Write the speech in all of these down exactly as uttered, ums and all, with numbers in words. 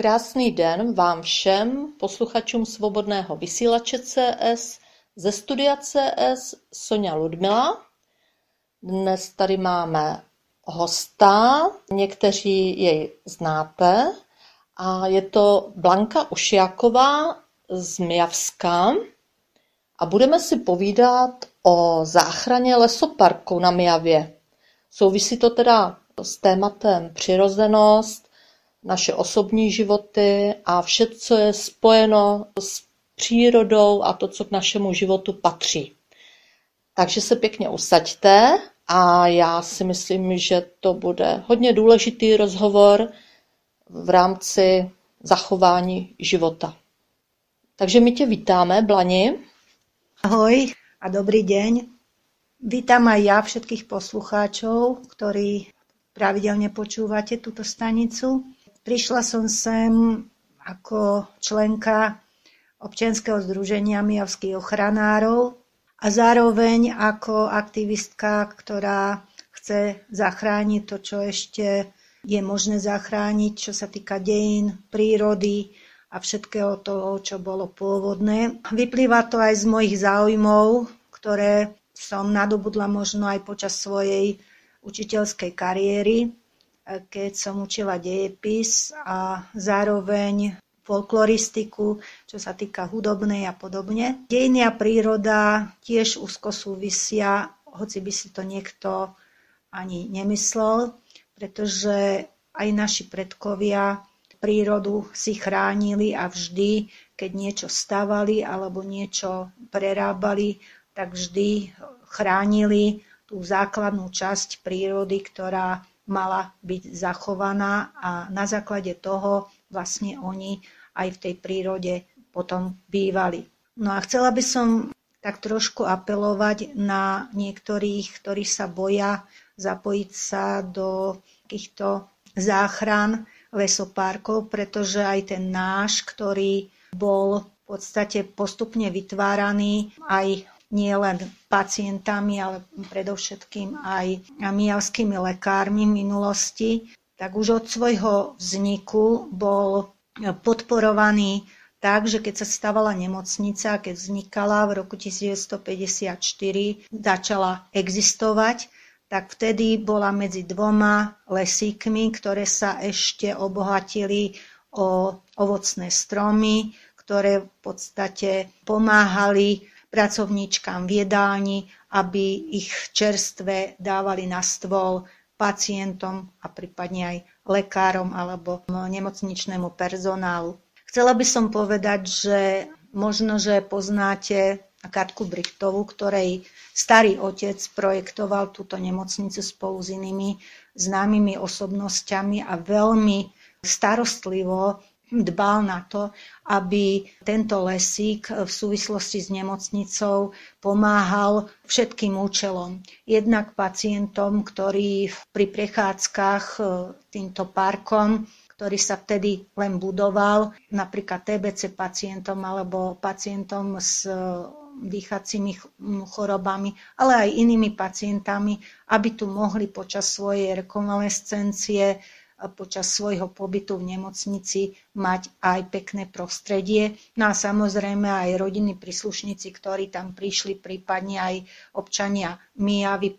Krásný den vám všem posluchačům Svobodného vysílače C S ze studia C S Soňa Ludmila. Dnes tady máme hosta, někteří jej znáte, a je to Blanka Ušiaková z Mijavska a budeme si povídat o záchraně lesoparku na Mijavě. Souvisí to teda s tématem přirozenost, naše osobní životy a vše, co je spojeno s přírodou a to, co k našemu životu patří. Takže se pěkně usaďte a já si myslím, že to bude hodně důležitý rozhovor v rámci zachování života. Takže my tě vítáme, Blani. Ahoj a dobrý deň. Vítam aj ja všetkých poslucháčov, ktorí pravidelne počúvate túto stanicu. Prišla som sem ako členka občianskeho združenia Mijavských ochranárov a zároveň ako aktivistka, ktorá chce zachrániť to, čo ešte je možné zachrániť, čo sa týka dejín, prírody a všetkého toho, čo bolo pôvodné. Vyplýva to aj z mojich záujmov, ktoré som nadobudla možno aj počas svojej učiteľskej kariéry, keď som učila dejepis a zároveň folkloristiku, čo sa týka hudobnej a podobne. Dejiny a príroda tiež úzko súvisia, hoci by si to niekto ani nemyslel, pretože aj naši predkovia prírodu si chránili a vždy, keď niečo stavali alebo niečo prerábali, tak vždy chránili tú základnú časť prírody, ktorá mala byť zachovaná a na základe toho vlastne oni aj v tej prírode potom bývali. No a chcela by som tak trošku apelovať na niektorých, ktorí sa boja zapojiť sa do takýchto záchran lesoparkov, pretože aj ten náš, ktorý bol v podstate postupne vytváraný aj nie len pacientami, ale predovšetkým aj mijavskými lekármi v minulosti, tak už od svojho vzniku bol podporovaný tak, že keď sa stavala nemocnica, keď vznikala v roku devätnásťstopäťdesiatštyri, začala existovať, tak vtedy bola medzi dvoma lesíkmi, ktoré sa ešte obohatili o ovocné stromy, ktoré v podstate pomáhali pracovníčkam v jedálni, aby ich čerstvé dávali na stôl pacientom a prípadne aj lekárom alebo nemocničnému personálu. Chcela by som povedať, že možno, že poznáte Katku Brichtovú, ktorej starý otec projektoval túto nemocnicu spolu s inými známymi osobnosťami a veľmi starostlivo dbal na to, aby tento lesík v súvislosti s nemocnicou pomáhal všetkým účelom. Jednak pacientom, ktorí pri prechádzkach týmto parkom, ktorý sa vtedy len budoval, napríklad té bé cé pacientom alebo pacientom s dýchacími chorobami, ale aj inými pacientami, aby tu mohli počas svojej rekonvalescencie počas svojho pobytu v nemocnici mať aj pekné prostredie. No a samozrejme aj rodinní príslušníci, ktorí tam prišli, prípadne aj občania Mijavy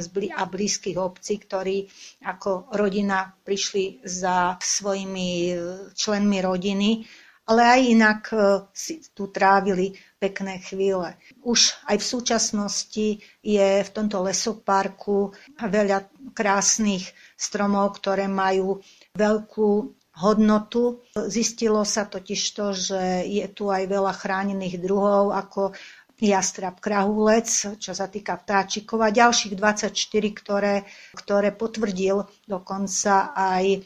a blízkych obcí, ktorí ako rodina prišli za svojimi členmi rodiny, ale aj inak si tu trávili pekné chvíle. Už aj v súčasnosti je v tomto lesoparku veľa krásnych stromov, ktoré majú veľkú hodnotu. Zistilo sa totižto, že je tu aj veľa chránených druhov, ako jastrab krahulec, čo sa týka vtáčikov, a ďalších dvadsaťštyri, ktoré, ktoré potvrdil dokonca aj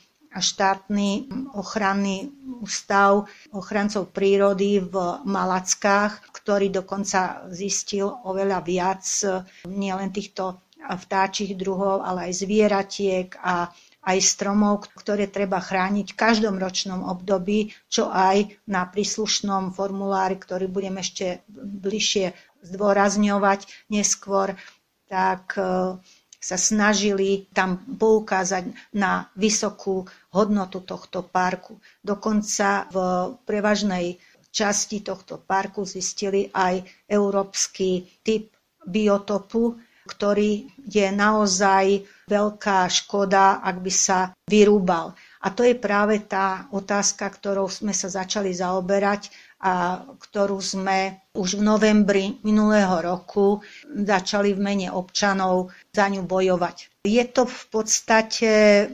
štátny ochranný ústav ochrancov prírody v Malackách, ktorý dokonca zistil oveľa viac nielen týchto vtáčich druhov, ale aj zvieratiek a aj stromov, ktoré treba chrániť v každom ročnom období, čo aj na príslušnom formulári, ktorý budem ešte bližšie zdôrazňovať neskôr, tak sa snažili tam poukázať na vysokú hodnotu tohto parku. Dokonca v prevažnej časti tohto parku zistili aj európsky typ biotopu, ktorý je naozaj veľká škoda, ak by sa vyrúbal. A to je práve tá otázka, ktorou sme sa začali zaoberať a ktorú sme už v novembri minulého roku začali v mene občanov za ňu bojovať. Je to v podstate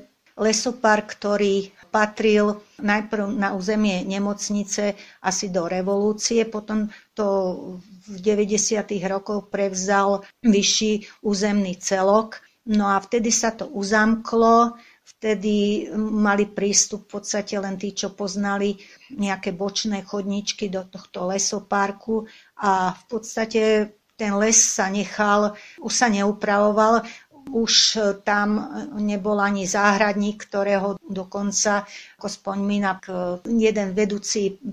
lesopark, ktorý patril najprv na územie nemocnice asi do revolúcie, potom to v deväťdesiatych rokoch prevzal vyšší územný celok. No a vtedy sa to uzamklo, vtedy mali prístup v podstate len tí, čo poznali nejaké bočné chodničky do tohto lesoparku a v podstate ten les sa nechal, už sa neupravoval, už tam nebol ani záhradník, ktorého dokonca, ako spomínam, jeden vedúci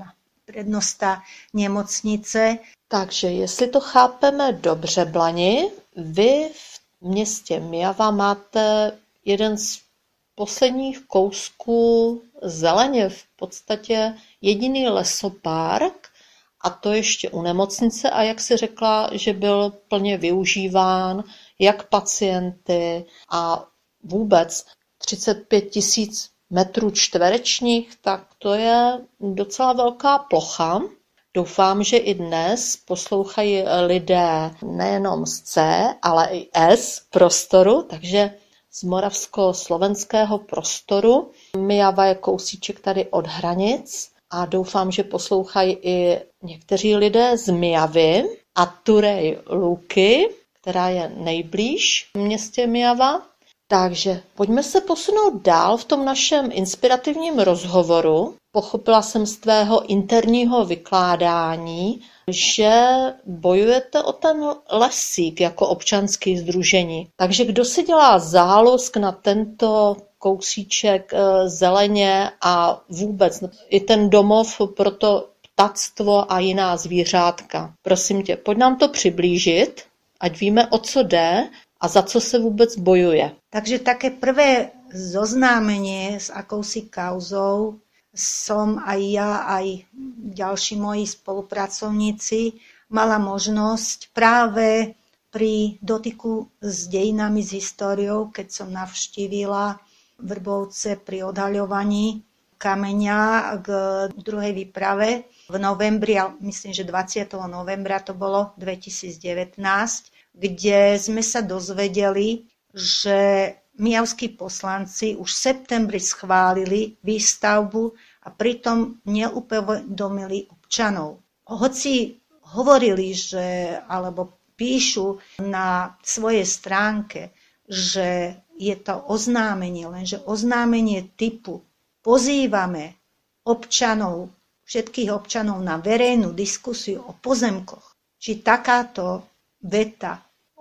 prednosta nemocnice. Takže jestli to chápeme dobře, Blani, vy v městě Myjava máte jeden z posledních kousků zeleně, v podstatě jediný lesopark, a to ještě u nemocnice, a jak si řekla, že byl plně využíván jak pacienty a vůbec třicet pět tisíc metrů čtverečních, tak to je docela velká plocha. Doufám, že i dnes poslouchají lidé nejenom z C, ale i S prostoru, takže z moravsko-slovenského prostoru. Myjava je kousíček tady od hranic a doufám, že poslouchají i někteří lidé z Myjavy a Turej Luky, která je nejblíž v městě Myjava. Takže pojďme se posunout dál v tom našem inspirativním rozhovoru. Pochopila jsem z tvého interního vykládání, že bojujete o ten lesík jako občanský sdružení. Takže kdo si dělá zálusk na tento kousíček zeleně a vůbec i ten domov pro to ptactvo a jiná zvířátka? Prosím tě, pojď nám to přiblížit, ať víme, o co jde a za co se vůbec bojuje. Takže také prvé zoznámenie s akousi kauzou som aj ja, aj ďalší moji spolupracovníci mala možnosť práve pri dotyku s dejinami, s históriou, keď som navštívila Vrbovce pri odhaľovaní kameňa k druhej výprave v novembri, myslím, že dvadsiateho novembra to bolo dvetisícdevätnásť, kde sme sa dozvedeli, že myjavskí poslanci už v septembri schválili výstavbu a pritom neupovedomili občanov. Hoci hovorili, že, alebo píšu na svojej stránke, že je to oznámenie, lenže oznámenie typu pozývame občanov, všetkých občanov na verejnú diskusiu o pozemkoch, či takáto veta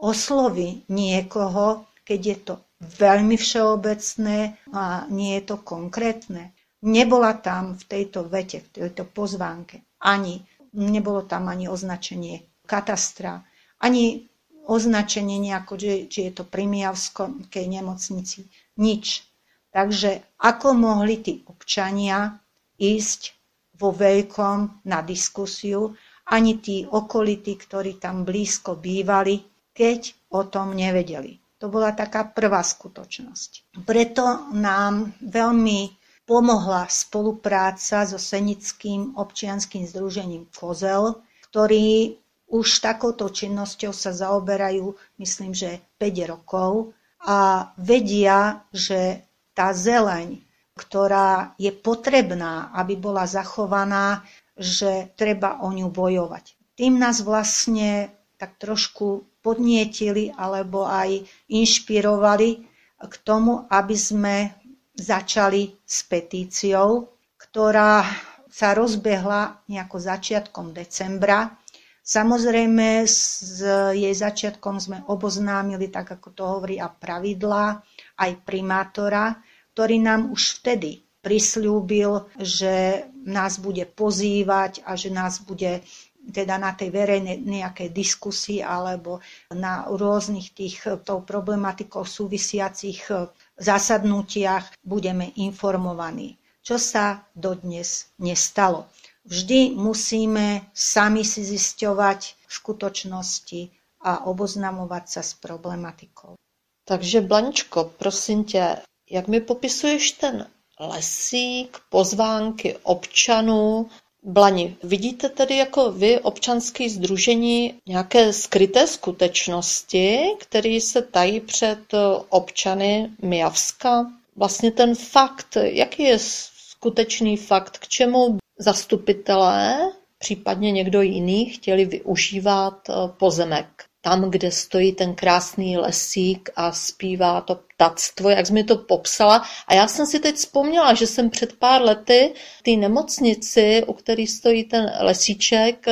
osloví niekoho, keď je to veľmi všeobecné a nie je to konkrétne. Nebola tam v tejto vete, v tejto pozvánke ani, nebolo tam ani označenie katastra, ani označenie nejako, že, či je to pri Myjavskej nemocnici. Nič. Takže ako mohli tí občania ísť vo veľkom na diskusiu, ani tí okolití, ktorí tam blízko bývali, keď o tom nevedeli. To bola taká prvá skutočnosť. Preto nám veľmi pomohla spolupráca so Senickým občianskym združením Kozel, ktorí už takouto činnosťou sa zaoberajú, myslím, že päť rokov a vedia, že tá zeleň, ktorá je potrebná, aby bola zachovaná, že treba o ňu bojovať. Tým nás vlastne tak trošku podnietili alebo aj inšpirovali k tomu, aby sme začali s petíciou, ktorá sa rozbehla nejako začiatkom decembra. Samozrejme, s jej začiatkom sme oboznámili, tak ako to hovorí a pravidlá, aj primátora, ktorý nám už vtedy prisľúbil, že nás bude pozývať a že nás bude teda na tej verejnej nejakej diskusii alebo na rôznych tých tou problematikou súvisiacich zasadnutiach budeme informovaní, čo sa dodnes nestalo. Vždy musíme sami si zisťovať skutočnosti a oboznamovať sa s problematikou. Takže Blaničko, prosím tě, jak mi popisuješ ten lesík, pozvánky občanů? Blani, vidíte tedy jako vy, občanské sdružení, nějaké skryté skutečnosti, které se tají před občany Mijavska? Vlastně ten fakt, jaký je skutečný fakt, k čemu zastupitelé, případně někdo jiný, chtěli využívat pozemek? Tam, kde stojí ten krásný lesík a zpívá to ptactvo, jak jsi mi to popsala. A já jsem si teď vzpomněla, že jsem před pár lety v té nemocnici, u které stojí ten lesíček,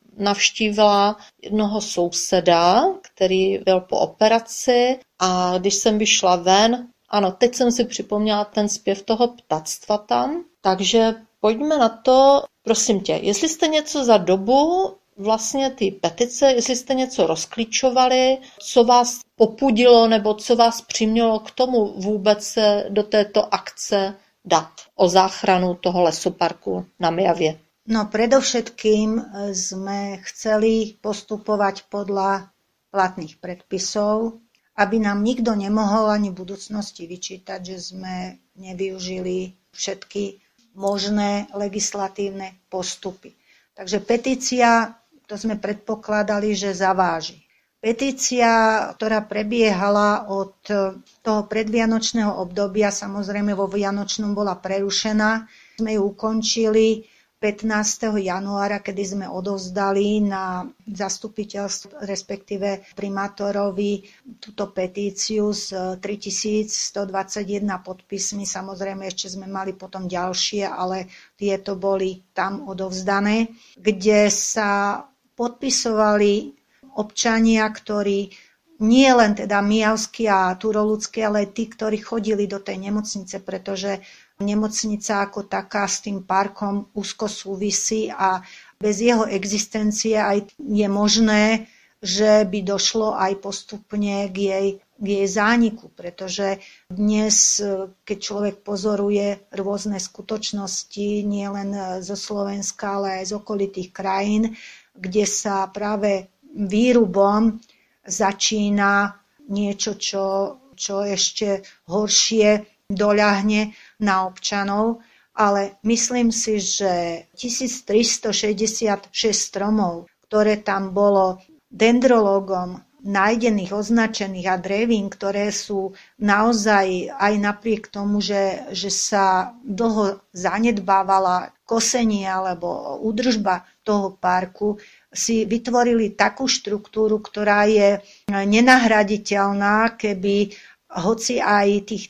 navštívila jednoho souseda, který byl po operaci, a když jsem vyšla ven, ano, teď jsem si připomněla ten zpěv toho ptactva tam, takže pojďme na to, prosím tě, jestli jste něco za dobu vlastně ty petice, jestli jste něco rozklíčovali, co vás popudilo nebo co vás přimělo k tomu vůbec se do této akce dát o záchranu toho lesoparku na Mijavie. No predovšetkým sme chceli postupovať podľa platných predpisov, aby nám nikto nemohol ani v budúcnosti vyčítať, že sme nevyužili všetky možné legislatívne postupy. Takže petícia, to sme predpokladali, že zaváži. Petícia, ktorá prebiehala od toho predvianočného obdobia, samozrejme vo vianočnom bola prerušená, sme ju ukončili pätnásteho januára, kedy sme odovzdali na zastupiteľstvo, respektíve primátorovi túto petíciu s tritisícstodvadsaťjeden podpismi. Samozrejme ešte sme mali potom ďalšie, ale tieto boli tam odovzdané, kde sa podpisovali občania, ktorí nie len teda mijavskí a turoludskí, ale aj tí, ktorí chodili do tej nemocnice, pretože nemocnica ako taká s tým parkom úzko súvisí a bez jeho existencie aj je možné, že by došlo aj postupne k jej, k jej zániku, pretože dnes, keď človek pozoruje rôzne skutočnosti, nielen zo Slovenska, ale aj z okolitých krajín, kde sa práve výrubom začína niečo, čo, čo ešte horšie doľahne na občanov, ale myslím si, že tisíctristošesťdesiatšesť stromov, ktoré tam bolo dendrológom nájdených, označených a drevín, ktoré sú naozaj aj napriek tomu, že, že sa dlho zanedbávala kosenie alebo údržba toho parku, si vytvorili takú štruktúru, ktorá je nenahraditeľná, keby hoci aj tých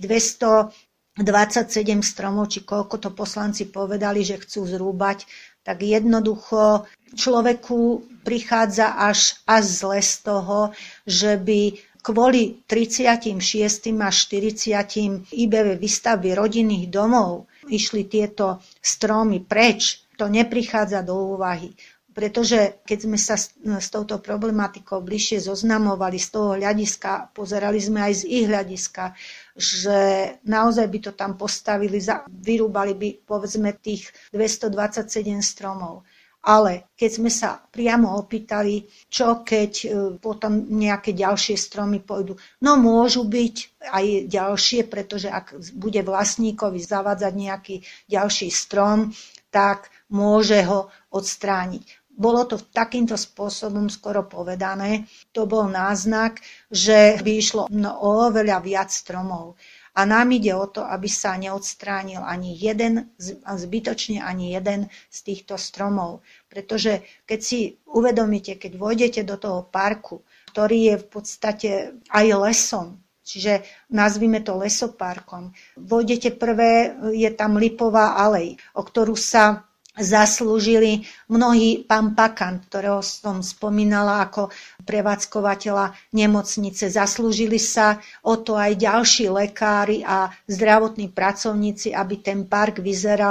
dvestodvadsaťsedem stromov, či koľko to poslanci povedali, že chcú zrúbať, tak jednoducho človeku prichádza až, až zle z toho, že by kvôli tridsiatšesť až štyridsať í bé vé výstavby rodinných domov išli tieto stromy preč. To neprichádza do úvahy. Pretože keď sme sa s, s touto problematikou bližšie zoznamovali z toho hľadiska, pozerali sme aj z ich hľadiska, že naozaj by to tam postavili, vyrúbali by povedzme tých dvestodvadsaťsedem stromov. Ale keď sme sa priamo opýtali, čo keď potom nejaké ďalšie stromy pôjdu, no môžu byť aj ďalšie, pretože ak bude vlastníkovi zavádzať nejaký ďalší strom, tak môže ho odstrániť. Bolo to takýmto spôsobom skoro povedané. To bol náznak, že by išlo no, o oveľa viac stromov. A nám ide o to, aby sa neodstránil ani jeden, zbytočne ani jeden z týchto stromov. Pretože keď si uvedomíte, keď vojdete do toho parku, ktorý je v podstate aj lesom, čiže nazvime to lesoparkom, vojdete prvé, je tam lipová alej, o ktorú sa zaslúžili mnohí, pán Pakan, ktorého som spomínala ako prevádzkovateľa nemocnice. Zaslúžili sa o to aj ďalší lekári a zdravotní pracovníci, aby ten park vyzeral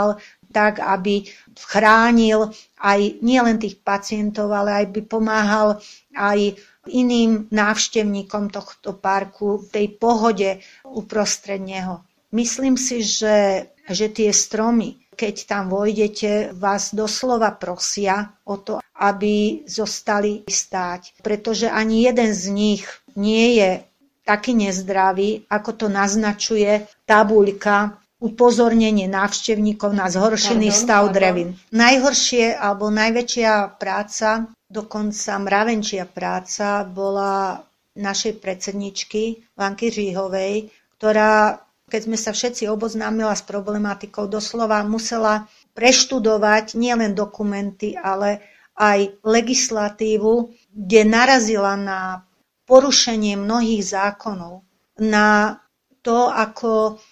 tak, aby chránil aj nielen tých pacientov, ale aj by pomáhal aj iným návštevníkom tohto parku v tej pohode uprostred neho. Myslím si, že, že tie stromy, keď tam vojdete, vás doslova prosia o to, aby zostali stáť. Pretože ani jeden z nich nie je taký nezdravý, ako to naznačuje tabuľka upozornenie návštevníkov na zhoršený pardon, stav pardon. drevín. Najhoršie alebo najväčšia práca, dokonca mravenčia práca, bola našej predsedničky Vanky Říhovej, ktorá, keď sme sa všetci oboznámila s problematikou, doslova musela preštudovať nielen dokumenty, ale aj legislatívu, kde narazila na porušenie mnohých zákonov, na to, ako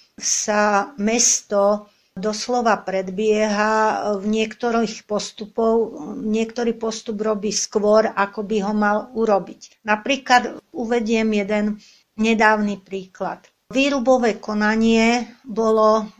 sa mesto doslova predbieha v niektorých postupov. Niektorý postup robí skôr, ako by ho mal urobiť. Napríklad uvediem jeden nedávny príklad. Výrubové konanie bolo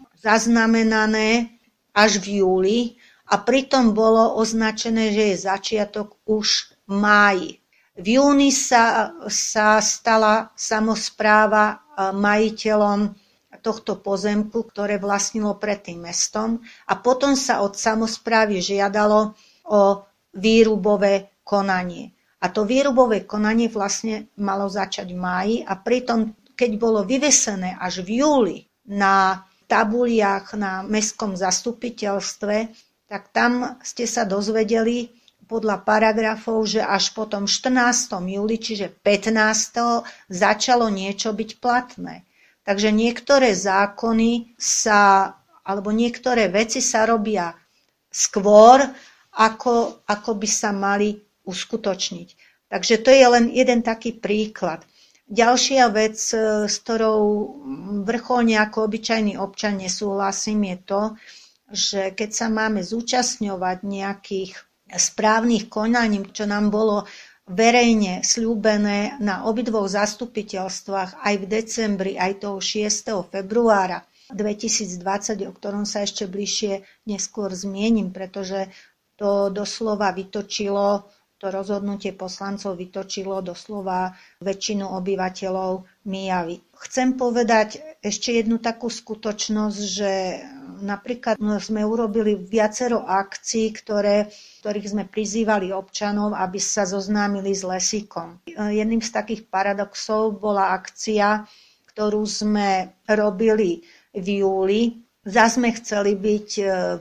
zaznamenané až v júli a pritom bolo označené, že je začiatok už v máji. V júni sa, sa stala samospráva majiteľom tohto pozemku, ktoré vlastnilo predtým mestom, a potom sa od samosprávy žiadalo o výrubové konanie. A to výrubové konanie vlastne malo začať v máji a pritom, keď bolo vyvesené až v júli na tabuliach na mestskom zastupiteľstve, tak tam ste sa dozvedeli podľa paragrafov, že až potom štrnásteho júli, čiže pätnásteho začalo niečo byť platné. Takže niektoré zákony sa, alebo niektoré veci sa robia skôr, ako, ako by sa mali uskutočniť. Takže to je len jeden taký príklad. Ďalšia vec, s ktorou vrcholne ako obyčajný občan nesúhlasím, je to, že keď sa máme zúčastňovať nejakých správnych konaní, čo nám bolo verejne sľúbené na obidvoch zastupiteľstvách aj v decembri, aj toho šiesteho februára dvetisícdvadsať, o ktorom sa ešte bližšie neskôr zmienim, pretože to doslova vytočilo, to rozhodnutie poslancov vytočilo doslova väčšinu obyvateľov Mijavy. Chcem povedať ešte jednu takú skutočnosť, že napríklad sme urobili viacero akcií, ktoré, ktorých sme prizývali občanov, aby sa zoznámili s lesíkom. Jedným z takých paradoxov bola akcia, ktorú sme robili v júli. Zas sme chceli byť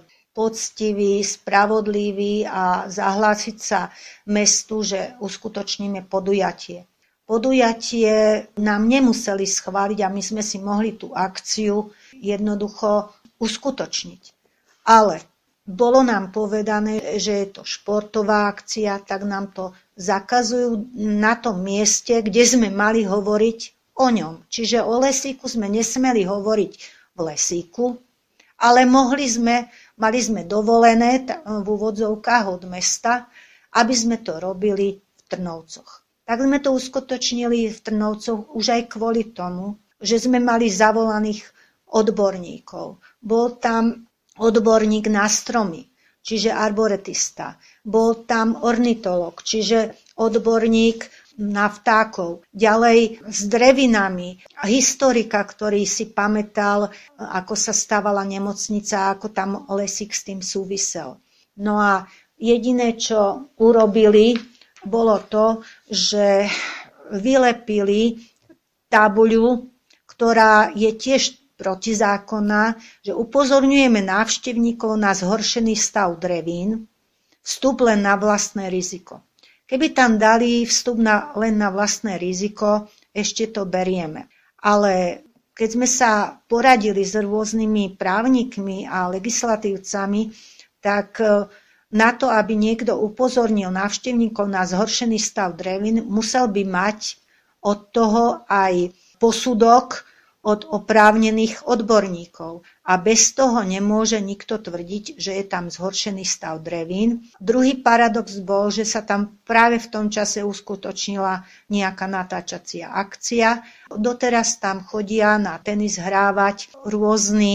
poctiví, spravodliví a zahlásiť sa mestu, že uskutočníme podujatie. Podujatie nám nemuseli schváliť a my sme si mohli tú akciu jednoducho uskutočniť. Ale bolo nám povedané, že je to športová akcia, tak nám to zakazujú na tom mieste, kde sme mali hovoriť o ňom. Čiže o lesíku sme nesmeli hovoriť v lesíku, ale mohli sme, mali sme dovolené v úvodzovkách od mesta, aby sme to robili v Trnovcoch. Tak sme to uskutočnili v Trnovcoch už aj kvôli tomu, že sme mali zavolaných odborníkov. Bol tam odborník na stromy, čiže arboretista. Bol tam ornitolog, čiže odborník na vtákov. Ďalej s drevinami. Historika, ktorý si pamätal, ako sa stávala nemocnica, ako tam lesík s tým súvisel. No a jediné, čo urobili, bolo to, že vylepili tabuľu, ktorá je tiež protizákonná, že upozorňujeme návštevníkov na zhoršený stav drevín, vstup len na vlastné riziko. Keby tam dali vstup na, len na vlastné riziko, ešte to berieme. Ale keď sme sa poradili s rôznymi právnikmi a legislatívcami, tak na to, aby niekto upozornil návštevníkov na zhoršený stav drevín, musel by mať od toho aj posudok od oprávnených odborníkov. A bez toho nemôže nikto tvrdiť, že je tam zhoršený stav drevín. Druhý paradox bol, že sa tam práve v tom čase uskutočnila nejaká natáčacia akcia. Doteraz tam chodia na tenis hrávať rôzni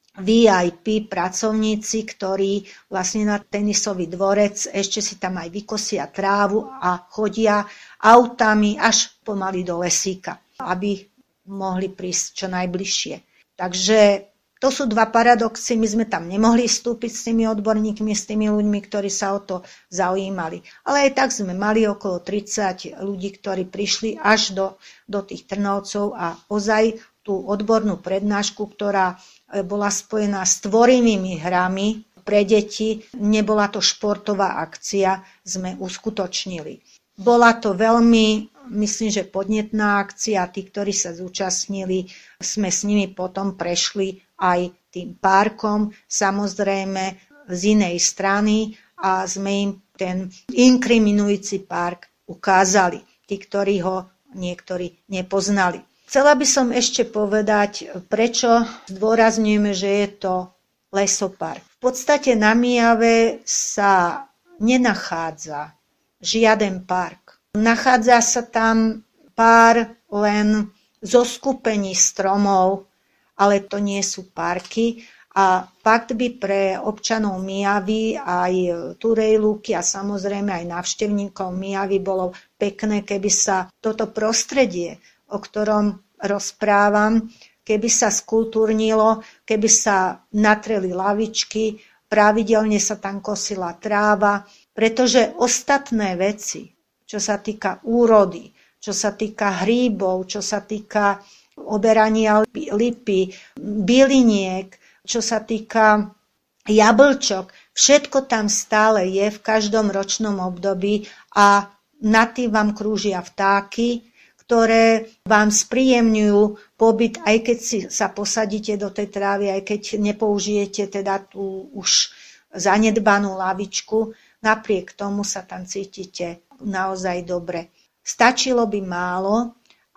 vé í pé pracovníci, ktorí vlastne na tenisový dvorec ešte si tam aj vykosia trávu a chodia autami až pomaly do lesíka, aby mohli prísť čo najbližšie. Takže to sú dva paradoxy. My sme tam nemohli vstúpiť s tými odborníkmi, s tými ľuďmi, ktorí sa o to zaujímali. Ale aj tak sme mali okolo tridsať ľudí, ktorí prišli až do, do tých Trnovcov a ozaj tú odbornú prednášku, ktorá bola spojená s tvorivými hrami pre deti, nebola to športová akcia, sme uskutočnili. Bola to veľmi, myslím, že podnetná akcia. Tí, ktorí sa zúčastnili, sme s nimi potom prešli aj tým parkom, samozrejme z inej strany a sme im ten inkriminujúci park ukázali, tí, ktorí ho niektorí nepoznali. Chcela by som ešte povedať, prečo zdôrazňujeme, že je to lesopark. V podstate na Myjave sa nenachádza žiaden park. Nachádza sa tam pár len zoskupení stromov, ale to nie sú parky. A fakt by pre občanov Myjavy, aj Turej Lúky a samozrejme aj návštevníkov Myjavy bolo pekné, keby sa toto prostredie, o ktorom rozprávam, keby sa skultúrnilo, keby sa natreli lavičky, pravidelne sa tam kosila tráva, pretože ostatné veci, čo sa týka úrody, čo sa týka hríbov, čo sa týka oberania lipy, byliniek, čo sa týka jablčok, všetko tam stále je v každom ročnom období a nad tým vám krúžia vtáky, ktoré vám spríjemňujú pobyt, aj keď si sa posadíte do tej trávy, aj keď nepoužijete teda tú už zanedbanú lavičku, napriek tomu sa tam cítite naozaj dobre. Stačilo by málo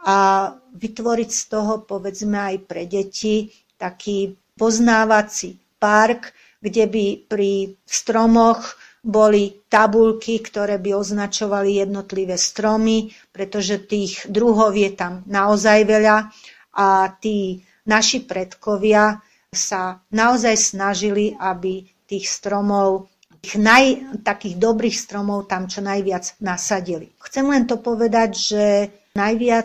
a vytvoriť z toho, povedzme aj pre deti, taký poznávací park, kde by pri stromoch boli tabuľky, ktoré by označovali jednotlivé stromy, pretože tých druhov je tam naozaj veľa a tí naši predkovia sa naozaj snažili, aby tých stromov, tých naj, takých dobrých stromov tam čo najviac nasadili. Chcem len to povedať, že najviac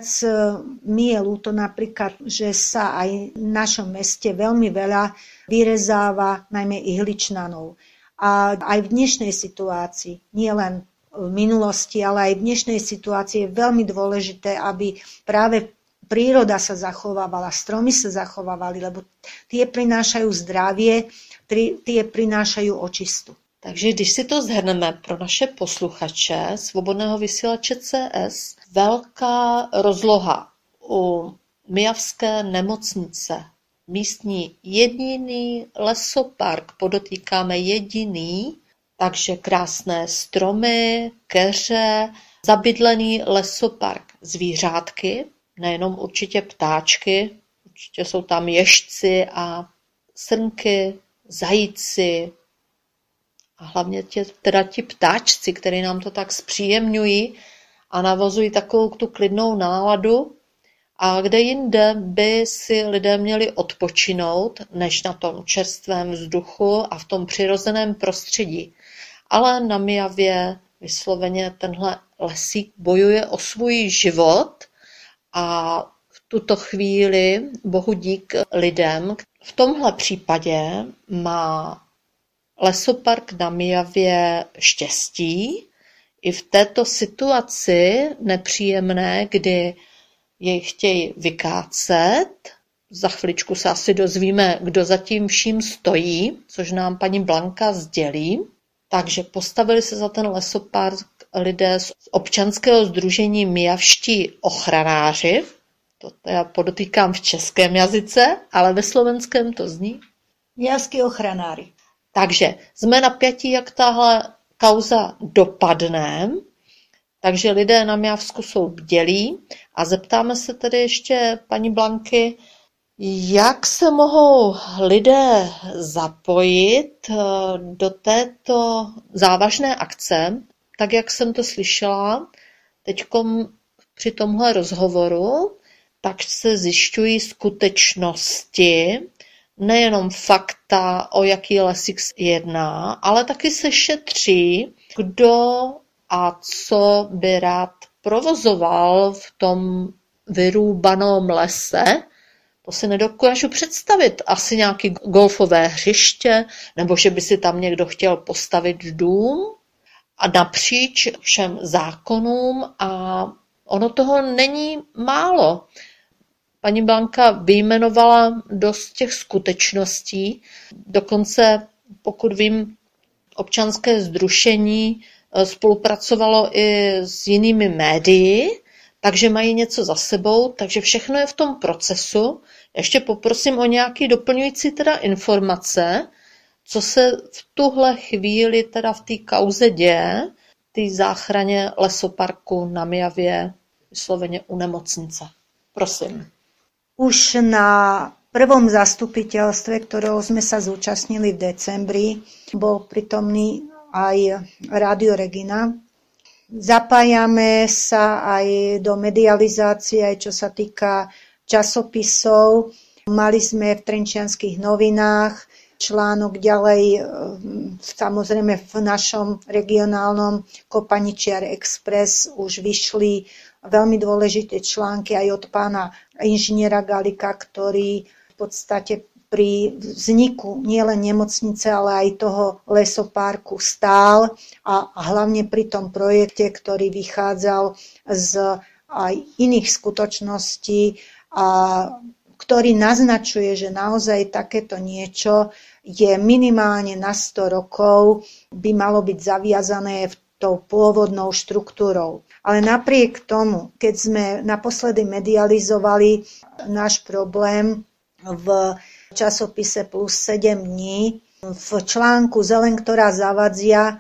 mi je ľúto napríklad, že sa aj v našom meste veľmi veľa vyrezáva najmä ihličnanov. A aj v dnešnej situácii, nie len v minulosti, ale aj v dnešnej situácii je veľmi dôležité, aby práve príroda sa zachovávala, stromy sa zachovávali, lebo tie prinášajú zdravie, tie prinášajú očistu. Takže když si to shrneme pro naše posluchače Svobodného vysílače C S, velká rozloha u Myjavské nemocnice, místní jediný lesopark, podotýkáme jediný, takže krásné stromy, keře, zabydlený lesopark, zvířátky, nejenom určitě ptáčky, určitě jsou tam ježci a srnky, zajíci a hlavně tě, teda ti ptáčci, který nám to tak zpříjemňují a navazují takovou tu klidnou náladu. A kde jinde by si lidé měli odpočinout, než na tom čerstvém vzduchu a v tom přirozeném prostředí. Ale na Myjavě vysloveně tenhle lesík bojuje o svůj život a v tuto chvíli bohu dík lidem. V tomhle případě má lesopark na Myjavě štěstí i v této situaci nepříjemné, kdy jej chtějí vykácet. Za chviličku se asi dozvíme, kdo za tím vším stojí, což nám paní Blanka sdělí. Takže postavili se za ten lesopark lidé z občanského sdružení Myjavští ochranáři. To já podotýkám v českém jazyce, ale ve slovenském to zní Myjavskí ochranáři. Takže jsme napjatí, jak tahle kauza dopadne. Takže lidé na Myjavsku jsou bdělí a zeptáme se tedy ještě paní Blanky, jak se mohou lidé zapojit do této závažné akce, tak jak jsem to slyšela teďkom při tomhle rozhovoru, tak se zjišťují skutečnosti, nejenom fakta, o jaký lesík se jedná, ale taky se šetří, kdo a co by rád provozoval v tom vyrůbanom lese. To si nedokážu představit. Asi nějaké golfové hřiště, nebo že by si tam někdo chtěl postavit dům a napříč všem zákonům, a ono toho není málo. Paní Blanka vyjmenovala dost těch skutečností, dokonce, pokud vím, občanské sdružení spolupracovalo i s jinými médii, takže mají něco za sebou, takže všechno je v tom procesu. Ještě poprosím o nějaké doplňující teda informace, co se v tuhle chvíli teda v té kauze děje, té záchraně lesoparku na Myjavě, vysloveně u nemocnice. Prosím. Už na prvom zastupiteľstve, ktorého sme sa zúčastnili v decembri, bol pritomný aj Rádio Regina. Zapájame sa aj do medializácie, aj čo sa týka časopisov. Mali sme v Trenčianskych novinách článok, ďalej samozrejme v našom regionálnom Kopaničiar Express už vyšli veľmi dôležité články aj od pána inžiniera Galika, ktorý v podstate pri vzniku nielen nemocnice, ale aj toho lesoparku stál a hlavne pri tom projekte, ktorý vychádzal z aj iných skutočností a ktorý naznačuje, že naozaj takéto niečo je minimálne na sto rokov, by malo byť zaviazané v tou pôvodnou štruktúrou. Ale napriek tomu, keď sme naposledy medializovali náš problém v časopise Plus sedem dní, v článku Zeleň, ktorá zavadzia,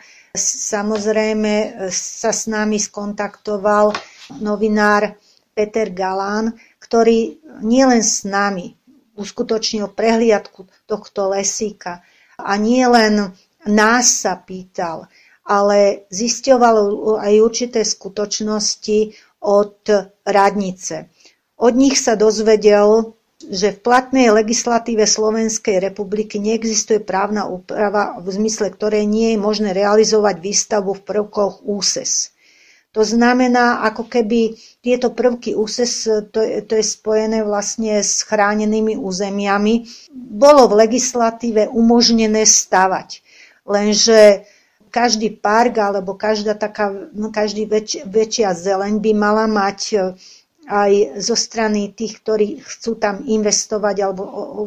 samozrejme sa s nami skontaktoval novinár Peter Galán, ktorý nielen s nami uskutočnil prehliadku tohto lesíka a nielen nás sa pýtal, ale zisťoval aj určité skutočnosti od radnice. Od nich sa dozvedel, že v platnej legislatíve Slovenskej republiky neexistuje právna úprava, v zmysle ktorej nie je možné realizovať výstavbu v prvkoch úses. To znamená, ako keby tieto prvky úses, to je, to je spojené vlastne s chránenými územiami, bolo v legislatíve umožnené stavať. Lenže každý park alebo každá taká, každý väč, väčšia zeleň by mala mať aj zo strany tých, ktorí chcú tam investovať alebo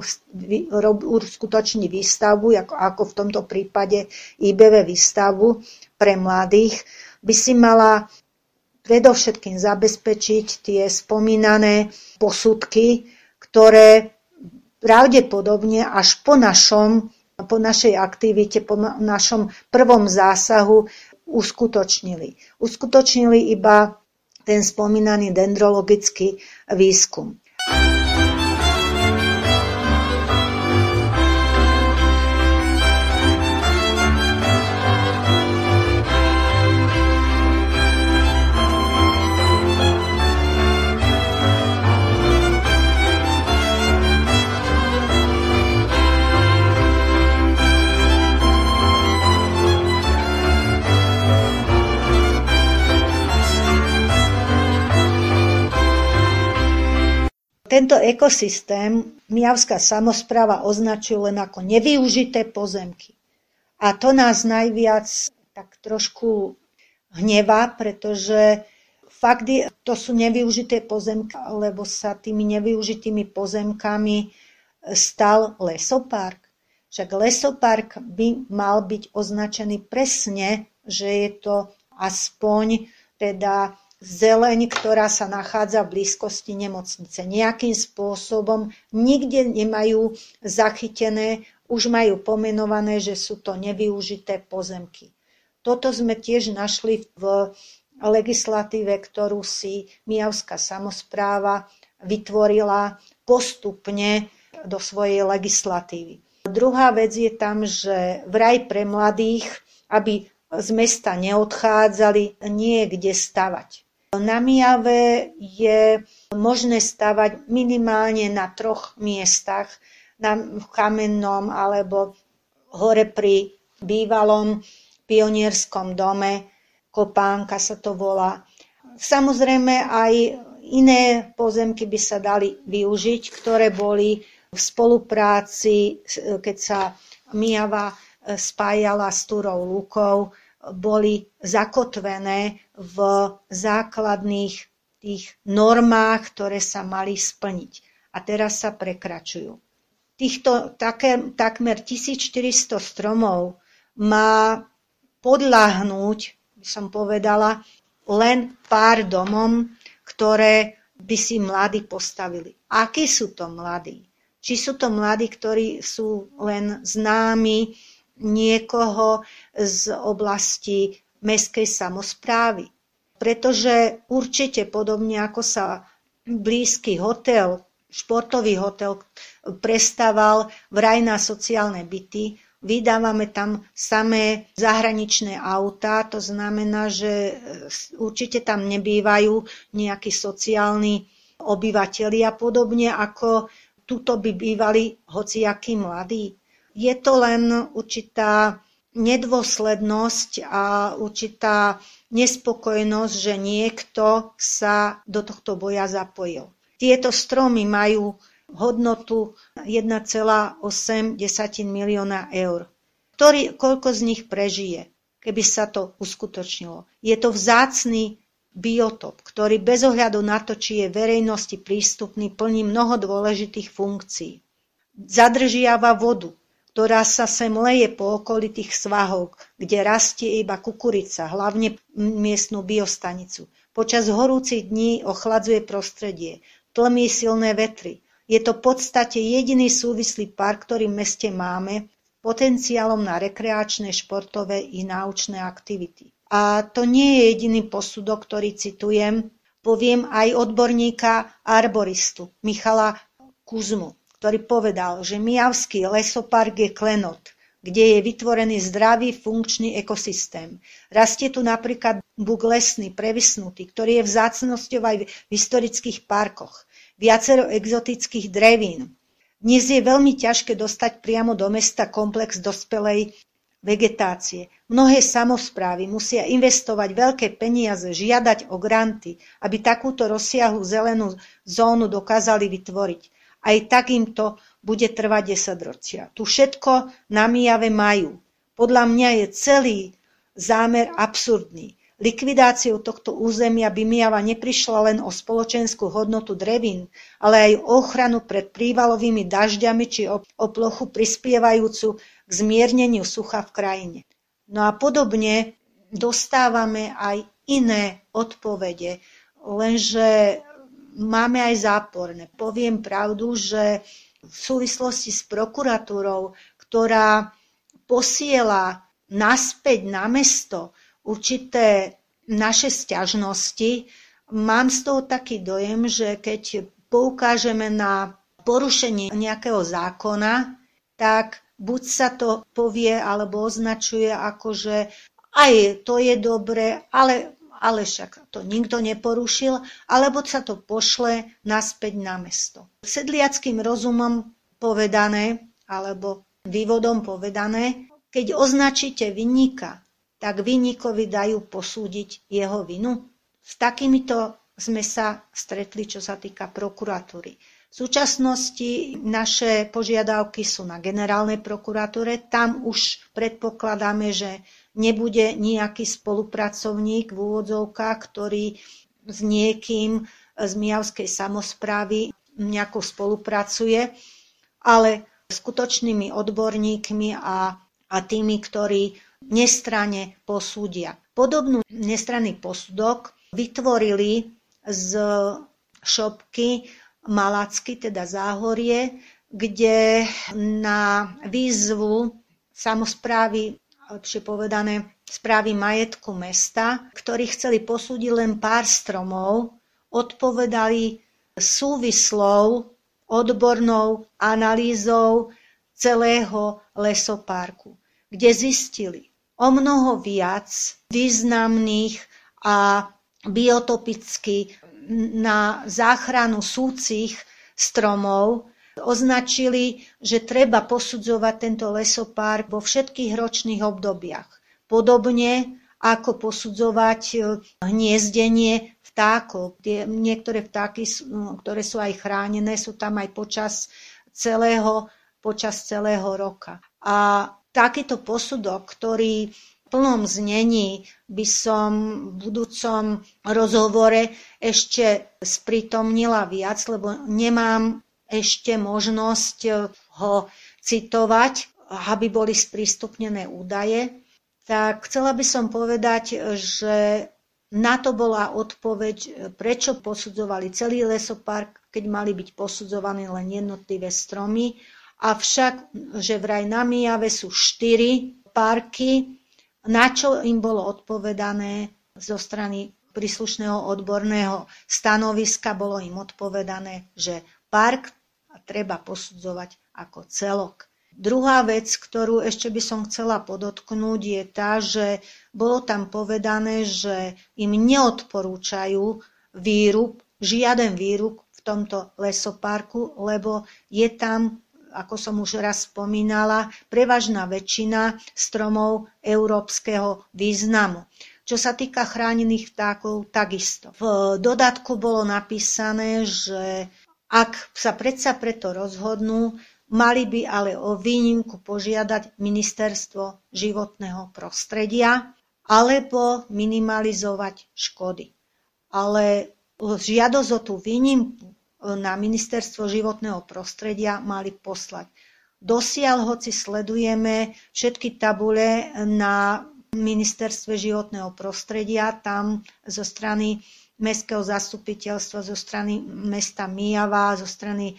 uskutočniť výstavbu, ako, ako v tomto prípade í bé vé výstavbu pre mladých, by si mala predovšetkým zabezpečiť tie spomínané posudky, ktoré pravdepodobne až po našom po našej aktivite, po našom prvom zásahu uskutočnili. Uskutočnili iba ten spomínaný dendrologický výskum. Tento ekosystém Myjavská samospráva označuje len ako nevyužité pozemky. A to nás najviac tak trošku hnevá, pretože fakt je, to sú nevyužité pozemky, lebo sa tými nevyužitými pozemkami stal lesopark. Však lesopark by mal byť označený presne, že je to aspoň teda zeleň, ktorá sa nachádza v blízkosti nemocnice. Nejakým spôsobom nikde nemajú zachytené, už majú pomenované, že sú to nevyužité pozemky. Toto sme tiež našli v legislatíve, ktorú si Myjavská samospráva vytvorila postupne do svojej legislatívy. Druhá vec je tam, že vraj pre mladých, aby z mesta neodchádzali, nie je kde stavať. Na Myjave je možné stavať minimálne na troch miestach. na Kamennom alebo hore pri bývalom pionierskom dome, Kopánka sa to volá. Samozrejme aj iné pozemky by sa dali využiť, ktoré boli v spolupráci, keď sa Myjava spájala s Turou Lúkou, boli zakotvené v základných tých normách, ktoré sa mali splniť. A teraz sa prekračujú. Týchto také, takmer tisícštyristo stromov má podľahnúť, by som povedala, len pár domom, ktoré by si mladí postavili. Akí sú to mladí? Či sú to mladí, ktorí sú len známi niekoho z oblasti mestskej samosprávy? Pretože určite podobne ako sa blízky hotel, športový hotel prestával vraj na sociálne byty, vydávame tam samé zahraničné autá, to znamená, že určite tam nebývajú nejakí sociálni obyvatelia, podobne ako tuto by bývali hociakí mladí. Je to len určitá nedôslednosť a určitá nespokojnosť, že niekto sa do tohto boja zapojil. Tieto stromy majú hodnotu jeden celá osem milióna eur. Ktorý, koľko z nich prežije, keby sa to uskutočnilo? Je to vzácny biotop, ktorý bez ohľadu na to, či je verejnosti prístupný, plní mnoho dôležitých funkcií. Zadržiava vodu, ktorá sa sem leje po okolitých svahoch, kde rastie iba kukurica, hlavne miestnu biostanicu. Počas horúcich dní ochladzuje prostredie, tlmí silné vetry. Je to v podstate jediný súvislý park, ktorý v meste máme, potenciálom na rekreačné, športové i náučné aktivity. A to nie je jediný posudok, ktorý citujem. Poviem aj odborníka arboristu Michala Kuzmu, ktorý povedal, že Myjavský lesopark je klenot, kde je vytvorený zdravý funkčný ekosystém. Rastie tu napríklad buk lesný, previsnutý, ktorý je vzácnosťou aj v historických parkoch. Viacero exotických drevín. Dnes je veľmi ťažké dostať priamo do mesta komplex dospelej vegetácie. Mnohé samosprávy musia investovať veľké peniaze, žiadať o granty, aby takúto rozsiahlu zelenú zónu dokázali vytvoriť. Aj tak im to bude trvať desaťročia. Tu všetko na Myjave majú. Podľa mňa je celý zámer absurdný. Likvidáciou tohto územia by Myjava neprišla len o spoločenskú hodnotu drevín, ale aj o ochranu pred prívalovými dažďami či o, o plochu prispievajúcu k zmierneniu sucha v krajine. No a podobne dostávame aj iné odpovede, lenže máme aj záporné. Poviem pravdu, že v súvislosti s prokuratúrou, ktorá posiela naspäť na mesto určité naše sťažnosti, mám z toho taký dojem, že keď poukážeme na porušenie nejakého zákona, tak buď sa to povie alebo označuje ako, že aj to je dobre, ale, ale však to nikto neporušil, alebo sa to pošle naspäť na mesto. Sedliackým rozumom povedané, alebo vývodom povedané, keď označíte vinníka, tak vinníkovi dajú posúdiť jeho vinu. S takýmito sme sa stretli, čo sa týka prokuratúry. V súčasnosti naše požiadavky sú na generálnej prokuratúre. Tam už predpokladáme, že nebude nejaký spolupracovník v úvodzovkách, ktorý s niekým z myjavskej samosprávy nejako spolupracuje, ale skutočnými odborníkmi a, a tými, ktorí nestranne posúdia. Podobnú nestranný posudok vytvorili z šopky Malacky, teda Záhorie, kde na výzvu samosprávy, lepšie povedané, správy majetku mesta, ktorí chceli posúdiť len pár stromov, odpovedali súvislou odbornou analýzou celého lesoparku, kde zistili o mnoho viac významných a biotopicky na záchranu súcich stromov, označili, že treba posudzovať tento lesopark vo všetkých ročných obdobiach. Podobne ako posudzovať hniezdenie vtákov. Tie, niektoré vtáky, ktoré sú aj chránené, sú tam aj počas celého, počas celého roka. A takýto posudok, ktorý v plnom znení by som v budúcom rozhovore ešte sprítomnila viac, lebo nemám ešte možnosť ho citovať, aby boli sprístupnené údaje, tak chcela by som povedať, že na to bola odpoveď, prečo posudzovali celý lesopark, keď mali byť posudzované len jednotlivé stromy. Avšak, že vraj na Myjave sú štyri parky, na čo im bolo odpovedané zo strany príslušného odborného stanoviska, bolo im odpovedané, že park treba posudzovať ako celok. Druhá vec, ktorú ešte by som chcela podotknúť, je tá, že bolo tam povedané, že im neodporúčajú výrub, žiaden výrub v tomto lesoparku, lebo je tam, ako som už raz spomínala, prevažná väčšina stromov európskeho významu. Čo sa týka chránených vtákov, takisto. V dodatku bolo napísané, že ak sa predsa preto rozhodnú, mali by ale o výnimku požiadať Ministerstvo životného prostredia alebo minimalizovať škody. Ale žiadosť o tú výnimku na Ministerstvo životného prostredia mali poslať. Dosiaľ, hoci sledujeme všetky tabule na Ministerstve životného prostredia, tam zo strany mestského zastupiteľstva, zo strany mesta Myjava, zo strany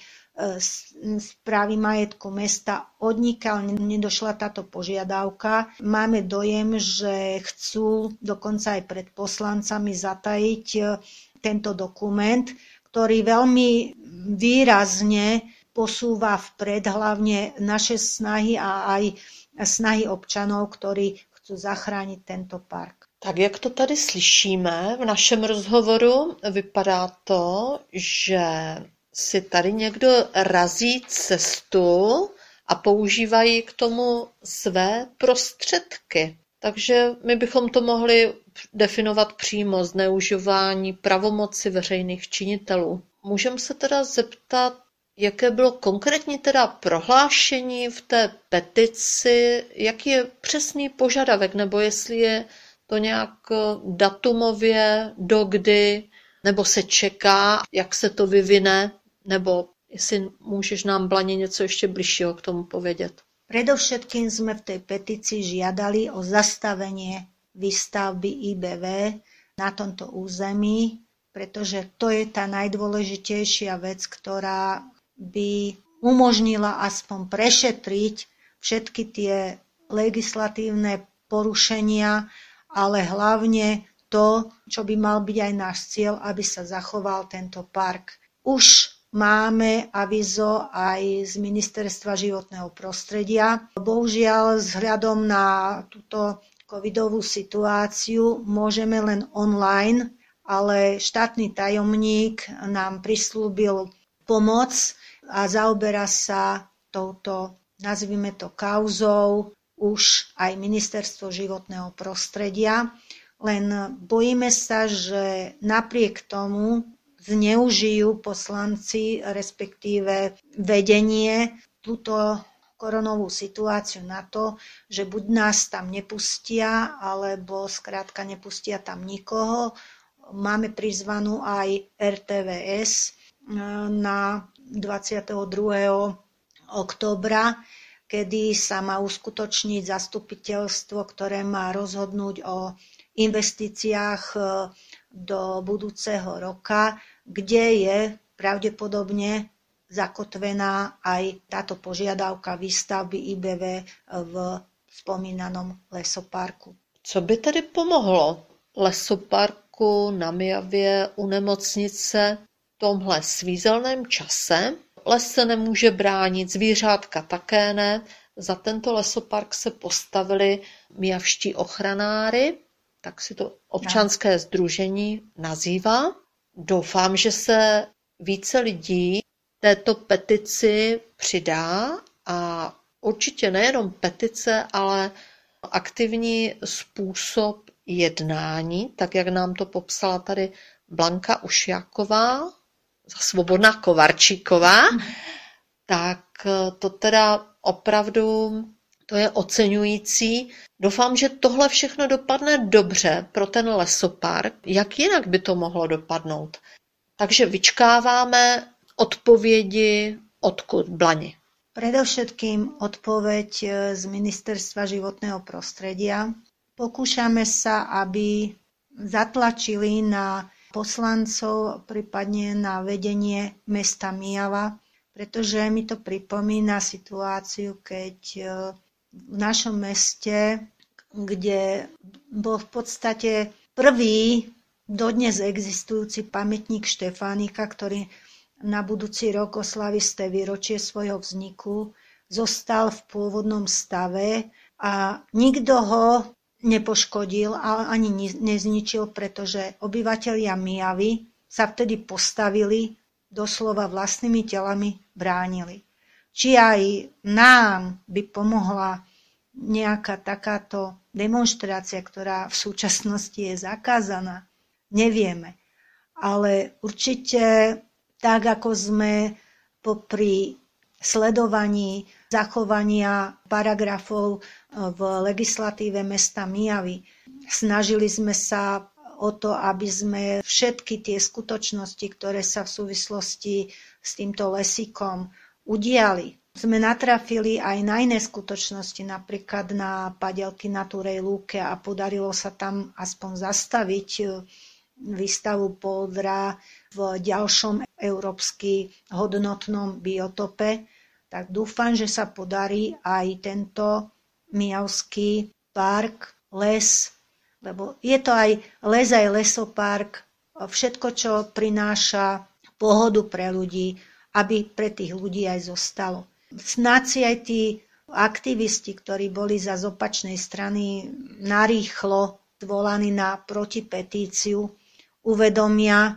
správy majetku mesta, odnikiaľ nedošla táto požiadavka. Máme dojem, že chcú dokonca aj pred poslancami zatajiť tento dokument, ktorý veľmi výrazne posúva vpred hlavne naše snahy a aj snahy občanov, ktorí chcú zachrániť tento park. Tak jak to tady slyšíme v našem rozhovoru, vypadá to, že si tady někdo razí cestu a používají k tomu své prostředky. Takže my bychom to mohli definovat přímo zneužívání pravomoci veřejných činitelů. Můžeme se teda zeptat, jaké bylo konkrétní teda prohlášení v té petici, jaký je přesný požadavek, nebo jestli je to nějak datumově, dokdy, nebo se čeká, jak se to vyvine, nebo jestli můžeš nám, Blani, něco ještě bližšího k tomu povedět. Predovšetkým sme v tej petícii žiadali o zastavenie výstavby í bé vé na tomto území, pretože to je tá najdôležitejšia vec, ktorá by umožnila aspoň prešetriť všetky tie legislatívne porušenia, ale hlavne to, čo by mal byť aj náš cieľ, aby sa zachoval tento park. Už máme avízo aj z Ministerstva životného prostredia. Bohužiaľ, vzhľadom na túto covidovú situáciu môžeme len online, ale štátny tajomník nám prislúbil pomoc a zaoberá sa touto, nazvime to, kauzou už aj Ministerstvo životného prostredia. Len bojíme sa, že napriek tomu zneužijú poslanci, respektíve vedenie, túto koronovú situáciu na to, že buď nás tam nepustia, alebo skrátka nepustia tam nikoho. Máme prizvanú aj er té vé es na dvadsiateho druhého októbra, kedy sa má uskutočniť zastupiteľstvo, ktoré má rozhodnúť o investíciách do budúceho roka, kde je pravdepodobne zakotvená aj táto požiadavka výstavby í bé vé v spomínanom lesoparku. Co by tedy pomohlo lesoparku na Myjavě u nemocnice v tomhle svízelném čase? Les se nemůže bránit, zvířátka také ne. Za tento lesopark se postavili myjavští ochranáři, tak si to občanské sdružení nazývá. Doufám, že se více lidí této petici přidá a určitě nejenom petice, ale aktivní způsob jednání, tak jak nám to popsala tady Blanka Ušáková, Svobodná Kovarčíková, tak to teda opravdu to je oceňující. Doufám, že tohle všechno dopadne dobře pro ten lesopark. Jak jinak by to mohlo dopadnout? Takže vyčkáváme odpovědi odkud, Blani? Predovšetkým odpoveď z Ministerstva životného prostredia. Pokúšame sa, aby zatlačili na poslancov, prípadne na vedenie mesta Myjava, pretože mi to pripomína situáciu, keď v našom meste, kde bol v podstate prvý dodnes existujúci pamätník Štefánika, ktorý na budúci rok oslaví sté výročie svojho vzniku, zostal v pôvodnom stave a nikto ho nepoškodil a ani nezničil, pretože obyvatelia Myjavy sa vtedy postavili, doslova vlastnými telami bránili. Či aj nám by pomohla nejaká takáto demonštrácia, ktorá v súčasnosti je zakázaná, nevieme. Ale určite tak, ako sme popri sledovaní zachovania paragrafov v legislatíve mesta Myjavy, snažili sme sa o to, aby sme všetky tie skutočnosti, ktoré sa v súvislosti s týmto lesíkom udiali, sme natrafili aj na iné skutočnosti, napríklad na padelky na Turej lúke a podarilo sa tam aspoň zastaviť výstavu poldra v ďalšom európsky hodnotnom biotope, tak dúfam, že sa podarí aj tento myjavský park, les, lebo je to aj les, aj lesopark, všetko, čo prináša pohodu pre ľudí, aby pre tých ľudí aj zostalo. Snáď si aj tí aktivisti, ktorí boli za z opačnej strany narýchlo zvolaní na protipetíciu, uvedomia,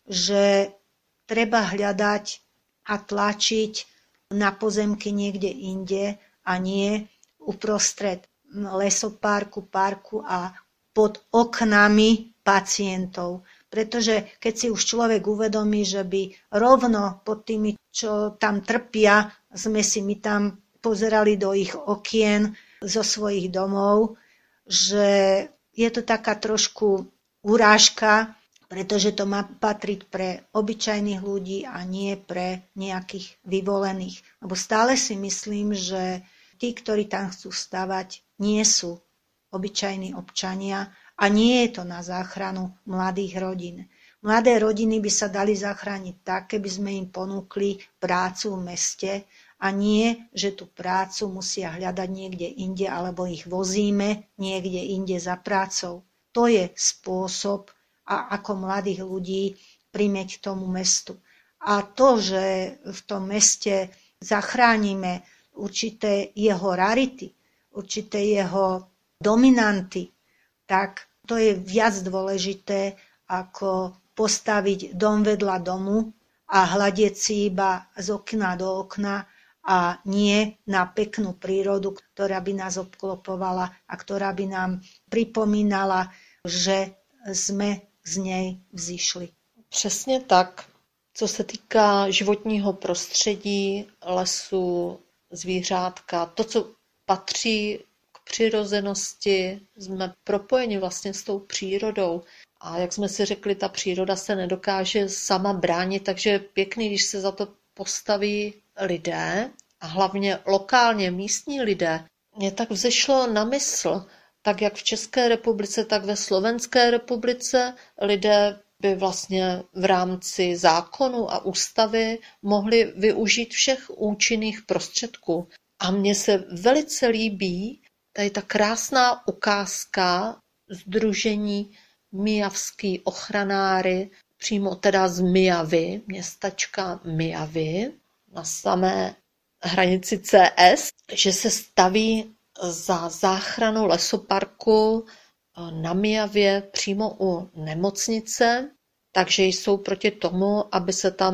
že treba hľadať a tlačiť na pozemky niekde inde a nie uprostred lesoparku, parku a pod oknami pacientov. Pretože keď si už človek uvedomí, že by rovno pod tými, čo tam trpia, sme si my tam pozerali do ich okien zo svojich domov, že je to taká trošku urážka, pretože to má patriť pre obyčajných ľudí a nie pre nejakých vyvolených. Lebo stále si myslím, že tí, ktorí tam chcú stavať, nie sú obyčajní občania a nie je to na záchranu mladých rodín. Mladé rodiny by sa dali zachrániť tak, keby sme im ponúkli prácu v meste a nie, že tú prácu musia hľadať niekde inde alebo ich vozíme niekde inde za prácou. To je spôsob, a ako mladých ľudí primeť k tomu mestu. A to, že v tom meste zachránime určité jeho rarity, určité jeho dominanty, tak to je viac dôležité, ako postaviť dom vedľa domu a hľadieť si iba z okna do okna a nie na peknú prírodu, ktorá by nás obklopovala a ktorá by nám pripomínala, že sme z nej vzišli. Přesně tak. Co se týká životního prostředí, lesu, zvířátka, to, co patří k přirozenosti, jsme propojeni vlastně s tou přírodou. A jak jsme si řekli, ta příroda se nedokáže sama bránit, takže je pěkný, když se za to postaví lidé a hlavně lokálně místní lidé. Mně tak vzešlo na mysl, tak jak v České republice, tak ve Slovenské republice lidé by vlastně v rámci zákonu a ústavy mohli využít všech účinných prostředků. A mně se velice líbí tady ta krásná ukázka sdružení Myjavský ochranáři, přímo teda z Myjavy, městačka Myjavy, na samé hranici C S, že se staví za záchranu lesoparku na Myjavě přímo u nemocnice, takže jsou proti tomu, aby se tam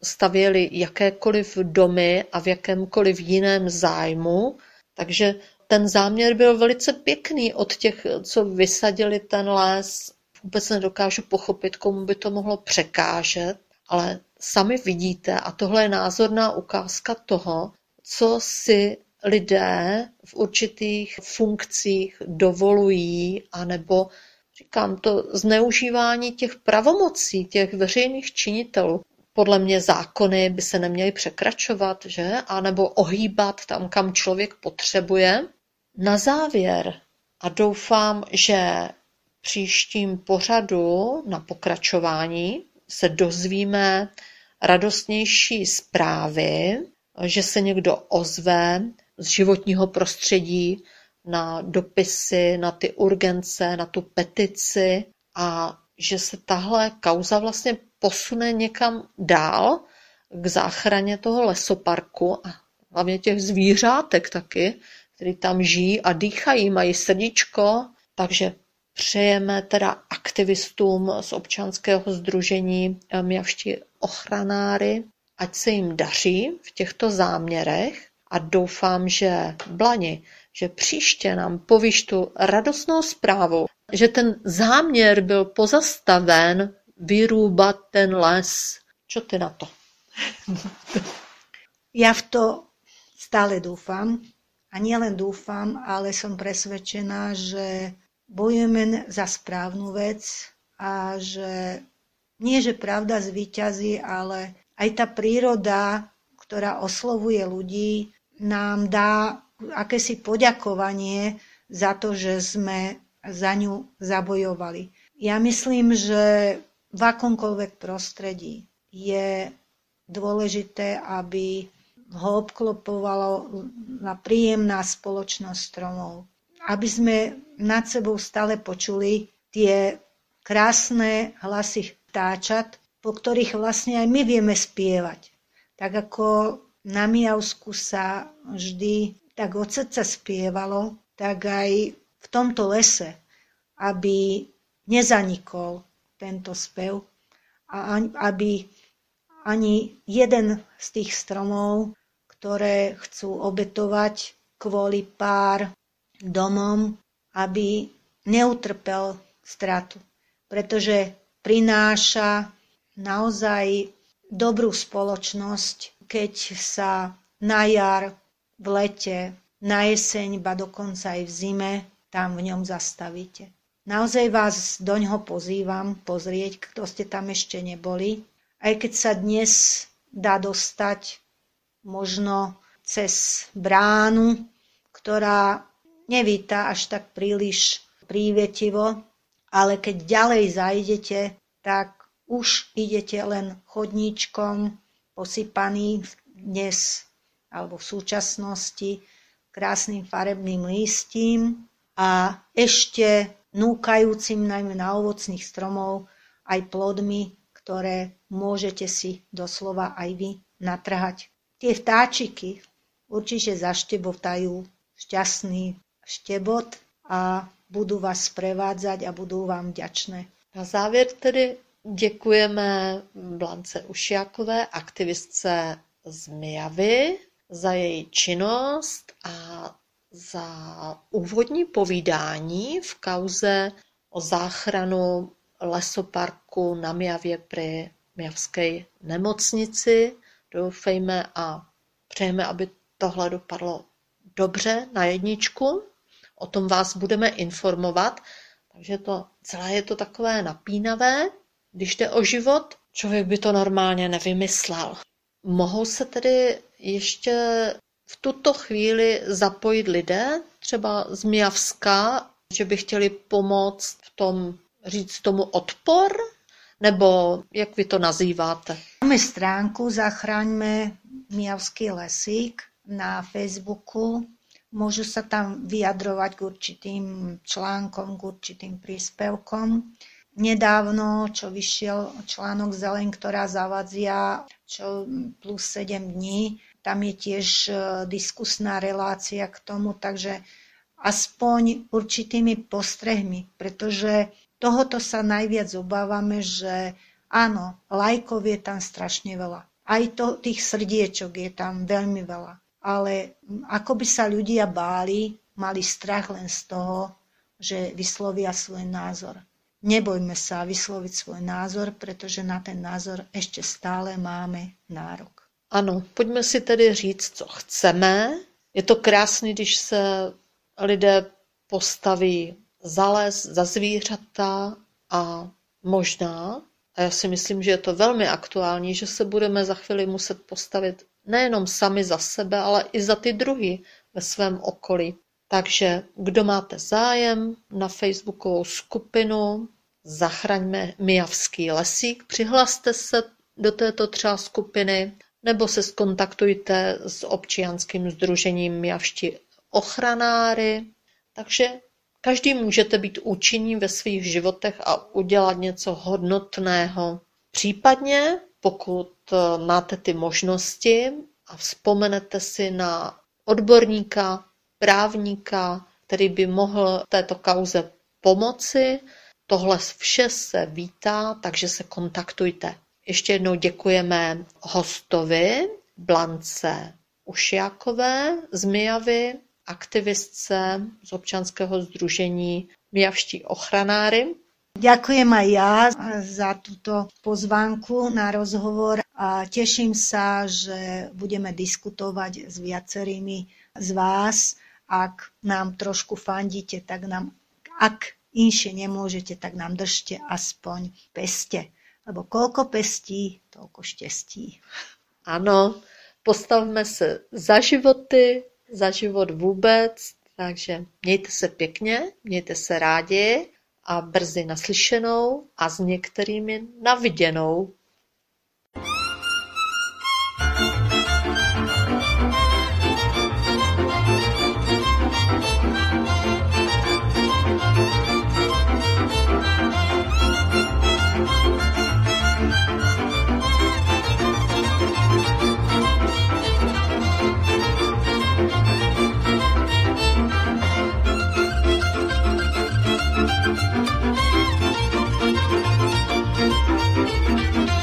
stavěli jakékoliv domy a v jakémkoliv jiném zájmu, takže ten záměr byl velice pěkný od těch, co vysadili ten les. Vůbec nedokážu pochopit, komu by to mohlo překážet, ale sami vidíte, a tohle je názorná ukázka toho, co si lidé v určitých funkcích dovolují, anebo říkám to zneužívání těch pravomocí, těch veřejných činitelů. Podle mě zákony by se neměly překračovat, že? A nebo ohýbat tam, kam člověk potřebuje. Na závěr, a doufám, že v příštím pořadu na pokračování se dozvíme radostnější zprávy, že se někdo ozve z životního prostředí na dopisy, na ty urgence, na tu petici a že se tahle kauza vlastně posune někam dál k záchraně toho lesoparku a hlavně těch zvířátek taky, který tam žijí a dýchají, mají srdíčko, takže přejeme teda aktivistům z občanského sdružení Miyavští ochranáři, ať se jim daří v těchto záměrech a doufám, že Blani, že příště nám povíš tu radostnou zprávu, že ten záměr byl pozastaven vyrúbať ten les. Čo ty na to? Ja v to stále dúfam. A nielen dúfam, ale som presvedčená, že bojujeme za správnu vec a že nie, že pravda zvíťazí, ale aj tá príroda, ktorá oslovuje ľudí, nám dá akési poďakovanie za to, že sme za ňu zabojovali. Ja myslím, že v akomkoľvek prostredí je dôležité, aby ho obklopovalo na príjemná spoločnosť stromov. Aby sme nad sebou stále počuli tie krásne hlasy vtáčat, po ktorých vlastne aj my vieme spievať. Tak ako na Mijavsku sa vždy tak od srdca spievalo, tak aj v tomto lese, aby nezanikol tento spev a aby ani jeden z tých stromov, ktoré chcú obetovať kvôli pár domom, aby neutrpel stratu. Pretože prináša naozaj dobrú spoločnosť, keď sa na jar, v lete, na jeseň, ba dokonca aj v zime tam v ňom zastavíte. Naozaj vás doňho pozývam pozrieť, kto ste tam ešte neboli. Aj keď sa dnes dá dostať možno cez bránu, ktorá nevíta až tak príliš prívetivo, ale keď ďalej zajdete, tak už idete len chodníčkom posypaný dnes alebo v súčasnosti krásnym farebným lístím a ešte núkajúcim najmä na ovocných stromov aj plodmi, ktoré môžete si doslova aj vy natrhať. Tie vtáčiky určite zaštebotajú šťastný štebot a budú vás sprevádzať a budú vám vďačné. Na závěr tedy děkujeme Blance Ušiakové, aktivistce z Mijavy, za její činnost a za úvodní povídání v kauze o záchranu lesoparku na Mijavě pri Mijavské nemocnici. Doufejme a přejeme, aby tohle dopadlo dobře na jedničku. O tom vás budeme informovat. Takže to celé je to takové napínavé. Když jde o život, člověk by to normálně nevymyslel. Mohou se tedy ještě v tuto chvíli zapojit lidé, třeba z Mijavska, že by chtěli pomoct v tom, říct tomu odpor? Nebo jak vy to nazýváte? Máme stránku Zachraňme Mijavský lesík na Facebooku. Môžu sa tam vyjadrovať k určitým článkom, k určitým príspevkom. Nedávno, čo vyšiel článok Zeleň, ktorá zavadzia, čo plus sedem dní, tam je tiež diskusná relácia k tomu, takže aspoň určitými postrehmi, pretože tohoto sa najviac obávame, že áno, lajkov je tam strašne veľa. Aj to, tých srdiečok je tam veľmi veľa. Ale ako by sa ľudia báli, mali strach len z toho, že vyslovia svoj názor. Nebojme sa vysloviť svoj názor, pretože na ten názor ešte stále máme nárok. Ano, pojďme si tedy říct, co chceme. Je to krásné, když se lidé postaví za les, za zvířata a možná, a já si myslím, že je to velmi aktuální, že se budeme za chvíli muset postavit nejenom sami za sebe, ale i za ty druhy ve svém okolí. Takže kdo máte zájem na facebookovou skupinu Zachraňme Mijavský lesík, přihlaste se do této třeba skupiny nebo se skontaktujte s občianským sdružením Mijavští ochranáři. Takže každý můžete být účinní ve svých životech a udělat něco hodnotného. Případně, pokud máte ty možnosti a vzpomenete si na odborníka, právníka, který by mohl této kauze pomoci, tohle vše se vítá, takže se kontaktujte. Ještě jednou děkujeme hostovi, Blance Ušiakové z Mijavy, aktivistce z občanského sdružení Mijavští ochranáři. Ďakujem aj ja za túto pozvánku na rozhovor a teším sa, že budeme diskutovať s viacerými z vás. Ak nám trošku fandíte, tak nám, ak inšie nemôžete, tak nám držte aspoň peste. Lebo koľko pestí, toľko štěstí. Ano, postavme se za životy, za život vůbec, takže mějte se pěkně, mějte se rádi a brzy naslyšenou a s některými naviděnou. Thank you.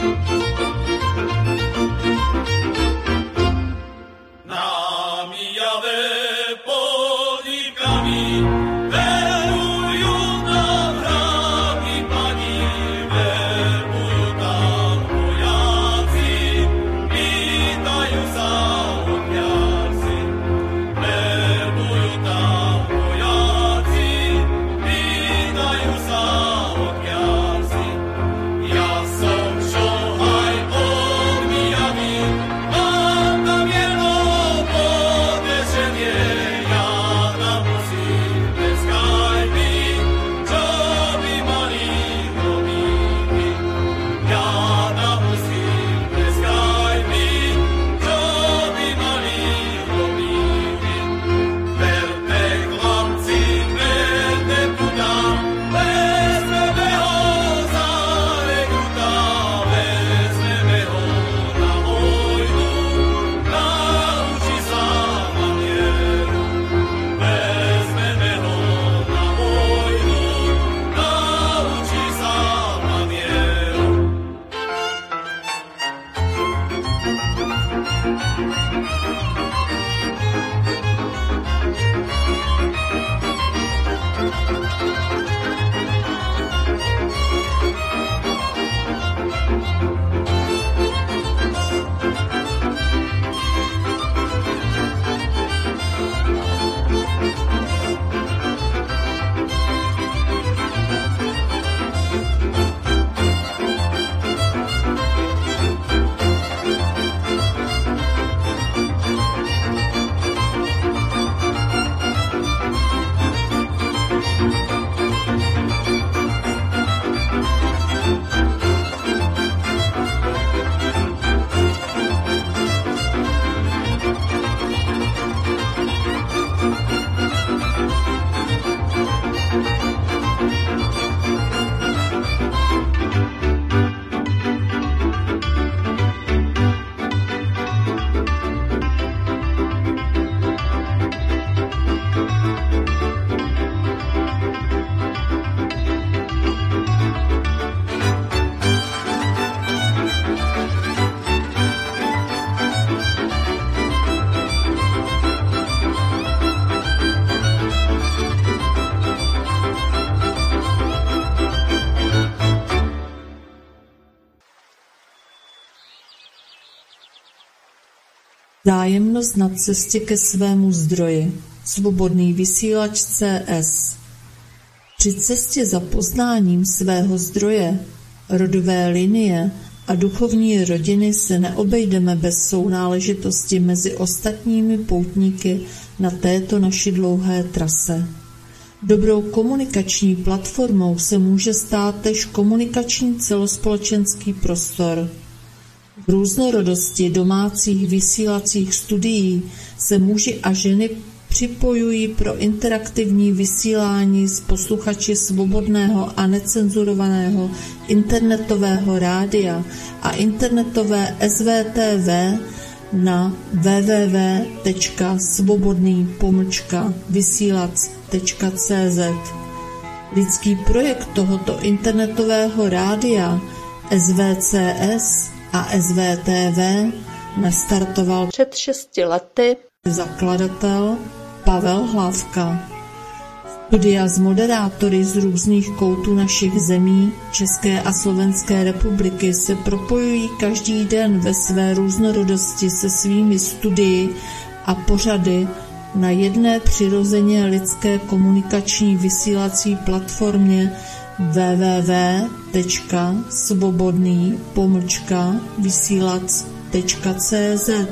Vzájemnost na cestě ke svému zdroji. Svobodný vysílač C S. Při cestě za poznáním svého zdroje, rodové linie a duchovní rodiny se neobejdeme bez sounáležitosti mezi ostatními poutníky na této naší dlouhé trase. Dobrou komunikační platformou se může stát též komunikační celospolečenský prostor. V různorodosti domácích vysílacích studií se muži a ženy připojují pro interaktivní vysílání s posluchači svobodného a necenzurovaného internetového rádia a internetové S V T V na w w w tečka svobodný pomlčka vysílac tečka c z. Lidský projekt tohoto internetového rádia S V C S a S V T V nastartoval před šesti lety zakladatel Pavel Hlávka. Studia s moderátory z různých koutů našich zemí, České a Slovenské republiky se propojují každý den ve své různorodosti se svými studii a pořady na jedné přirozeně lidské komunikační vysílací platformě w w w tečka svobodný pomlčka vysílac tečka c z.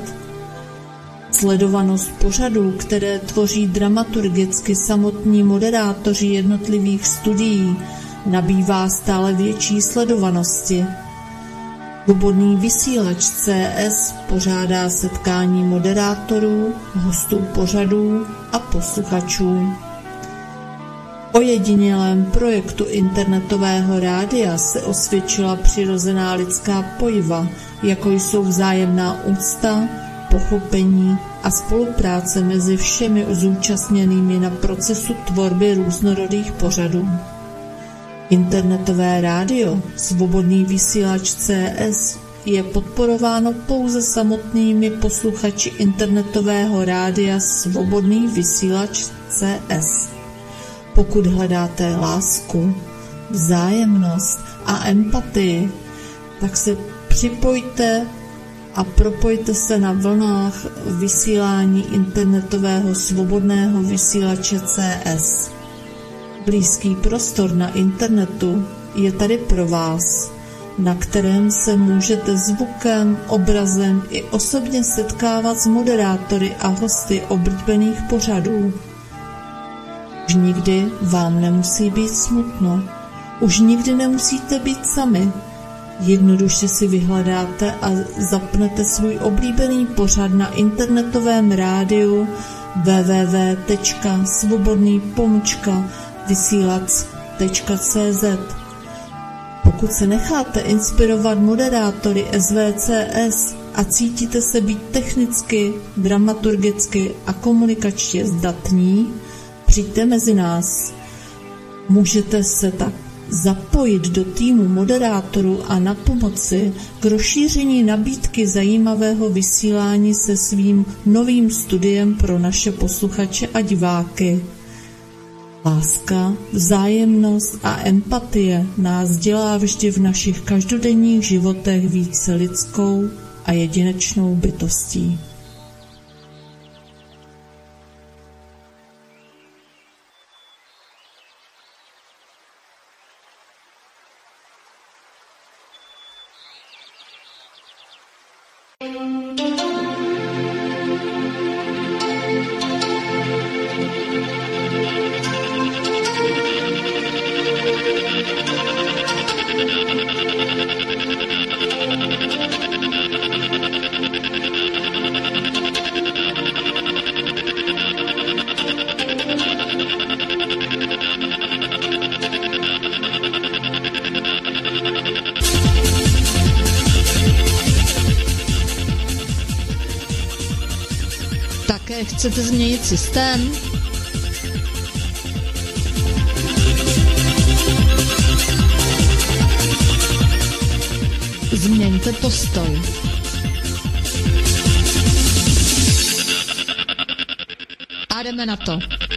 Sledovanost pořadů, které tvoří dramaturgicky samotní moderátoři jednotlivých studií, nabývá stále větší sledovanosti. Svobodný vysílač C S pořádá setkání moderátorů, hostů pořadů a posluchačů. Ojedinělém projektu internetového rádia se osvědčila přirozená lidská pojiva, jako jsou vzájemná úcta, pochopení a spolupráce mezi všemi zúčastněnými na procesu tvorby různorodých pořadů. Internetové rádio Svobodný vysílač C S je podporováno pouze samotnými posluchači internetového rádia Svobodný vysílač C S. Pokud hledáte lásku, vzájemnost a empatii, tak se připojte a propojte se na vlnách vysílání internetového svobodného vysílače C S. Blízký prostor na internetu je tady pro vás, na kterém se můžete zvukem, obrazem i osobně setkávat s moderátory a hosty oblíbených pořadů. Už nikdy vám nemusí být smutno, už nikdy nemusíte být sami. Jednoduše si vyhledáte a zapnete svůj oblíbený pořad na internetovém rádiu w w w tečka svobodný pomlčka vysílac tečka c z. Pokud se necháte inspirovat moderátory S V C S a cítíte se být technicky, dramaturgicky a komunikačně zdatní, přijďte mezi nás. Můžete se tak zapojit do týmu moderátorů a na pomoci k rozšíření nabídky zajímavého vysílání se svým novým studiem pro naše posluchače a diváky. Láska, vzájemnost a empatie nás dělá vždy v našich každodenních životech více lidskou a jedinečnou bytostí. Také chcete změnit systém? Změňte postoj. A jdeme na to.